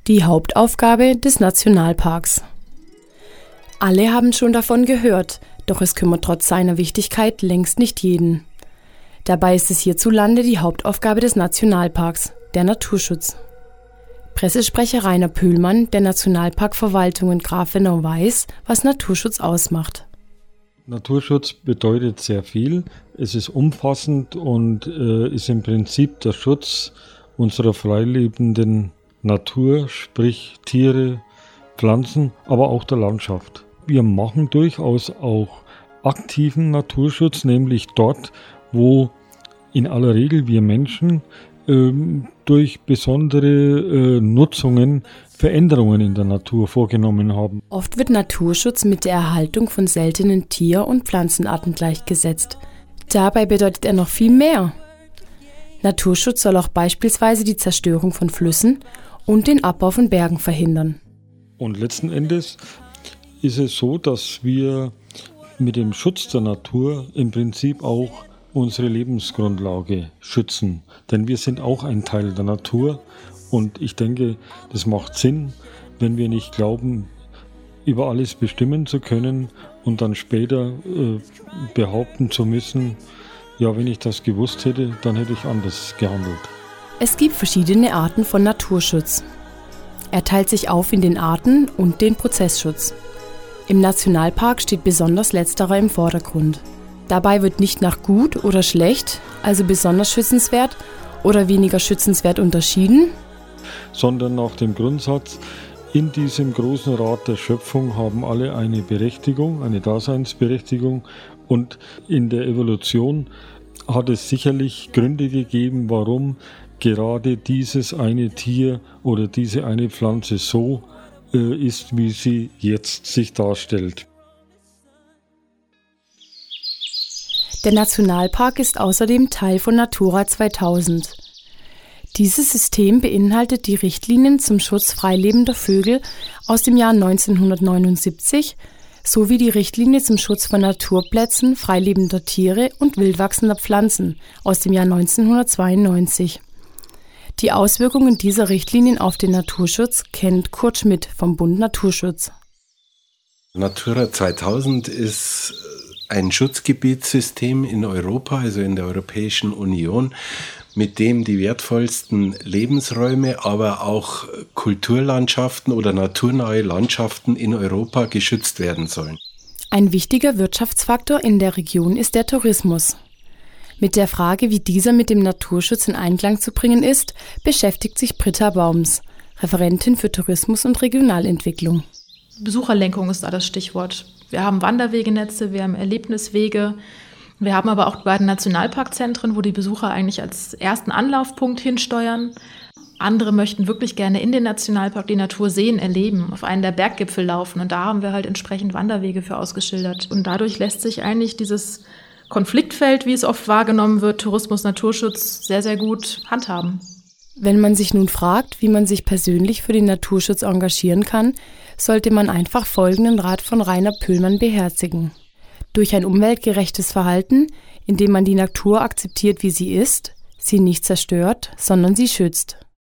Die Hauptaufgabe des Nationalparks. Alle haben schon davon gehört, doch es kümmert trotz seiner Wichtigkeit längst nicht jeden. Dabei ist es hierzulande die Hauptaufgabe des Nationalparks, der Naturschutz. Pressesprecher Rainer Pöhlmann der Nationalparkverwaltung in Grafenau weiß, was Naturschutz ausmacht. Naturschutz bedeutet sehr viel. Es ist umfassend und ist im Prinzip der Schutz unserer freilebenden Natur, sprich Tiere, Pflanzen, aber auch der Landschaft. Wir machen durchaus auch aktiven Naturschutz, nämlich dort, wo in aller Regel wir Menschen durch besondere Nutzungen Veränderungen in der Natur vorgenommen haben. Oft wird Naturschutz mit der Erhaltung von seltenen Tier- und Pflanzenarten gleichgesetzt. Dabei bedeutet er noch viel mehr. Naturschutz soll auch beispielsweise die Zerstörung von Flüssen und den Abbau von Bergen verhindern. Und letzten Endes ist es so, dass wir mit dem Schutz der Natur im Prinzip auch unsere Lebensgrundlage schützen. Denn wir sind auch ein Teil der Natur und ich denke, das macht Sinn, wenn wir nicht glauben, über alles bestimmen zu können und dann später behaupten zu müssen, ja, wenn ich das gewusst hätte, dann hätte ich anders gehandelt. Es gibt verschiedene Arten von Naturschutz. Er teilt sich auf in den Arten- und den Prozessschutz. Im Nationalpark steht besonders letzterer im Vordergrund. Dabei wird nicht nach gut oder schlecht, also besonders schützenswert oder weniger schützenswert unterschieden, sondern nach dem Grundsatz, in diesem großen Rad der Schöpfung haben alle eine Berechtigung, eine Daseinsberechtigung und in der Evolution hat es sicherlich Gründe gegeben, warum gerade dieses eine Tier oder diese eine Pflanze so ist, wie sie jetzt sich darstellt. Der Nationalpark ist außerdem Teil von Natura 2000. Dieses System beinhaltet die Richtlinien zum Schutz freilebender Vögel aus dem Jahr 1979 sowie die Richtlinie zum Schutz von Naturplätzen freilebender Tiere und wildwachsender Pflanzen aus dem Jahr 1992. Die Auswirkungen dieser Richtlinien auf den Naturschutz kennt Kurt Schmidt vom Bund Naturschutz. Natura 2000 ist ein Schutzgebietssystem in Europa, also in der Europäischen Union, mit dem die wertvollsten Lebensräume, aber auch Kulturlandschaften oder naturnahe Landschaften in Europa geschützt werden sollen. Ein wichtiger Wirtschaftsfaktor in der Region ist der Tourismus. Mit der Frage, wie dieser mit dem Naturschutz in Einklang zu bringen ist, beschäftigt sich Britta Baums, Referentin für Tourismus und Regionalentwicklung. Besucherlenkung ist da das Stichwort. Wir haben Wanderwegenetze, wir haben Erlebniswege, wir haben aber auch die beiden Nationalparkzentren, wo die Besucher eigentlich als ersten Anlaufpunkt hinsteuern. Andere möchten wirklich gerne in den Nationalpark die Natur sehen, erleben, auf einen der Berggipfel laufen und da haben wir halt entsprechend Wanderwege für ausgeschildert. Und dadurch lässt sich eigentlich dieses Konfliktfeld, wie es oft wahrgenommen wird, Tourismus, Naturschutz, sehr, sehr gut handhaben. Wenn man sich nun fragt, wie man sich persönlich für den Naturschutz engagieren kann, sollte man einfach folgenden Rat von Rainer Pöhlmann beherzigen. Durch ein umweltgerechtes Verhalten, indem man die Natur akzeptiert, wie sie ist, sie nicht zerstört, sondern sie schützt.